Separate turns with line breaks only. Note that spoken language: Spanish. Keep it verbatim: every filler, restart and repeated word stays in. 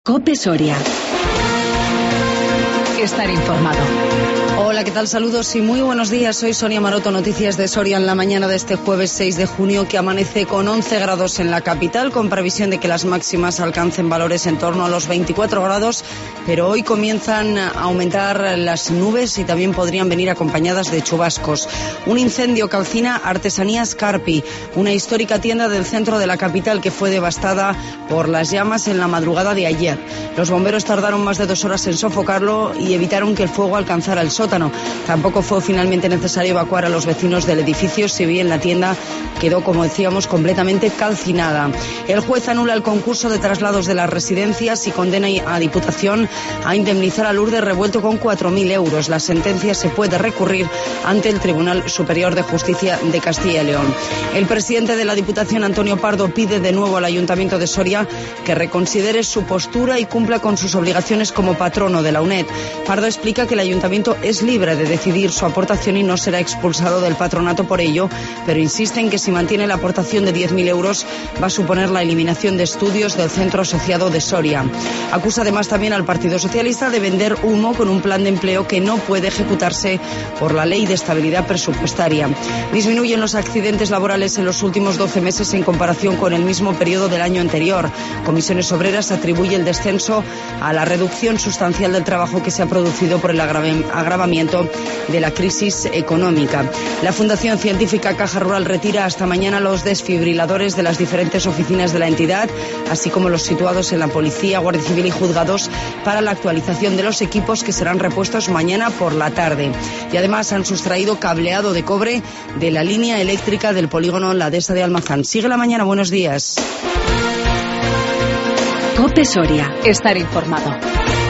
COPE Soria. Estar informado.
Hola, ¿qué tal? Saludos y muy buenos días. Soy Sonia Maroto, noticias de Soria en la mañana de este jueves seis de junio, que amanece con once grados en la capital, con previsión de que las máximas alcancen valores en torno a los veinticuatro grados, pero hoy comienzan a aumentar las nubes y también podrían venir acompañadas de chubascos. Un incendio calcina Artesanías Carpi, una histórica tienda del centro de la capital que fue devastada por las llamas en la madrugada de ayer. Los bomberos tardaron más de dos horas en sofocarlo y evitaron que el fuego alcanzara el sótano. Tampoco fue finalmente necesario evacuar a los vecinos del edificio, si bien la tienda quedó, como decíamos, completamente calcinada. El juez anula el concurso de traslados de las residencias y condena a Diputación a indemnizar a Lourdes Revuelto con cuatro mil euros. La sentencia se puede recurrir ante el Tribunal Superior de Justicia de Castilla y León. El presidente de la Diputación, Antonio Pardo, pide de nuevo al Ayuntamiento de Soria que reconsidere su postura y cumpla con sus obligaciones como patrono de la UNED. Pardo explica que el Ayuntamiento es libre de decidir su aportación y no será expulsado del patronato por ello, pero insiste en que si mantiene la aportación de diez mil euros va a suponer la eliminación de estudios del Centro Asociado de Soria. Acusa además también al Partido Socialista de vender humo con un plan de empleo que no puede ejecutarse por la Ley de Estabilidad Presupuestaria. Disminuyen los accidentes laborales en los últimos doce meses en comparación con el mismo periodo del año anterior. Comisiones Obreras atribuye el descenso a la reducción sustancial del trabajo que se ha producido por el agravamiento de la crisis económica. La Fundación Científica Caja Rural retira hasta mañana los desfibriladores de las diferentes oficinas de la entidad, así como los situados en la Policía, Guardia Civil y Juzgados, para la actualización de los equipos que serán repuestos mañana por la tarde. Y además han sustraído cableado de cobre de la línea eléctrica del polígono La Dehesa de Almazán. Sigue la mañana, buenos días.
COPE Soria. Estar informado.